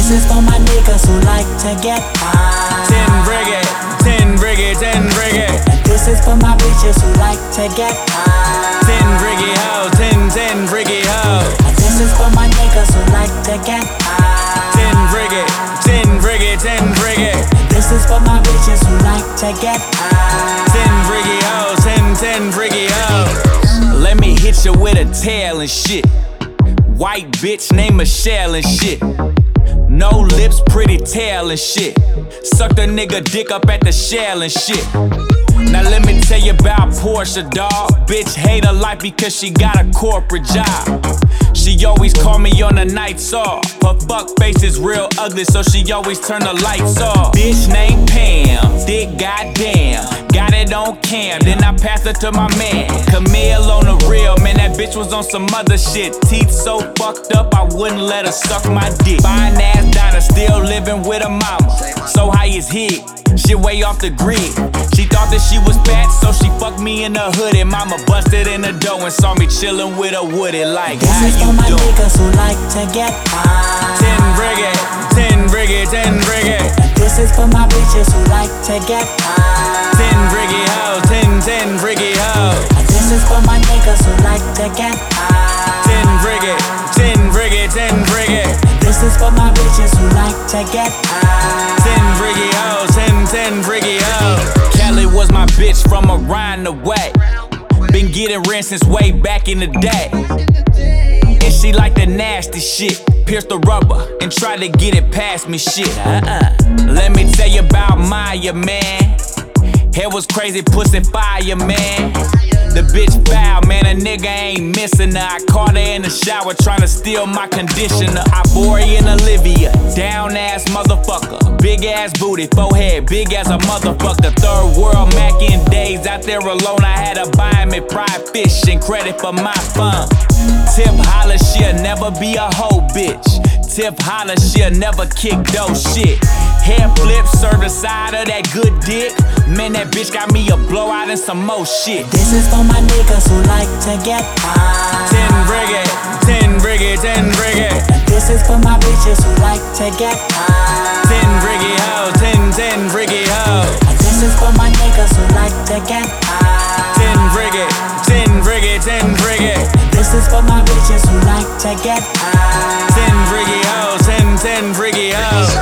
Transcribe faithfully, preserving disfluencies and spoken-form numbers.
This is for my niggas who like to get high. Ten briggy, ten briggy, ten briggy. And this is for my bitches who like to get high. Ten briggy ho, ten, ten briggy ho. And this is for my niggas who like to get high. Ten briggy, ten briggy, ten briggy. And this is for my bitches who like to get high. Ten briggy ho, ten, ten briggy ho. Let me hit you with a tail and shit. White bitch named Michelle and shit. No lips, pretty tail and shit. Suck the nigga dick up at the shell and shit. Now let me tell you about Portia, dawg. Bitch hate her life because she got a corporate job. She always call me on the nights off. Her fuck face is real ugly, so she always turn the lights off. Bitch named Pam, dick goddamn. Got it on cam, then I passed it to my man Camille on the real, man, that bitch was on some other shit. Teeth so fucked up, I wouldn't let her suck my dick. Fine ass Donna, still living with her mama. So high as hit, shit way off the grid. She thought that she was fat, so she fucked me in the hood. And mama busted in the door and saw me chillin' with a woody like, this how is you for my doing? niggas who like to get high. Ten briggy, ten briggy, ten briggy. And this is for my bitches who like to get high. Ten briggy ho, ten, ten briggy ho. And this is for my niggas who like to get high. Ten briggy, ten briggy, ten briggy. And this is for my bitches who like to get high. Ten briggy ho, ten, ten briggy ho. Kelly was my bitch from around the way. Been getting rent since way back in the day. And she like the nasty shit. Pierce the rubber and try to get it past me shit. Uh-uh. Let me tell you about Maya, man. Hair was crazy, pussy fire, man. The bitch foul, man, a nigga ain't missing her. I caught her in the shower trying to steal my conditioner. Ivorian Olivia, down ass motherfucker. Big ass booty, forehead, big as a motherfucker. Third world Mackin days, out there alone I had her buying me fried fish and credit for my fun. Tip holler, she'll never be a hoe bitch. Tip holler, she'll never kick those shit. Hair flip, serve the side of that good dick. Man, that bitch got me a blowout and some more shit. This is for my niggas who like to get high. Ten briggy, ten briggy, ten briggy. And this is for my bitches who like to get high. Ten briggy ho, ten, ten briggy ho. And this is for my niggas who like to get high. Ten briggy, ten briggy, ten briggy. And this is for my bitches who like to get high. Ten briggy ho, ten, ten briggy ho.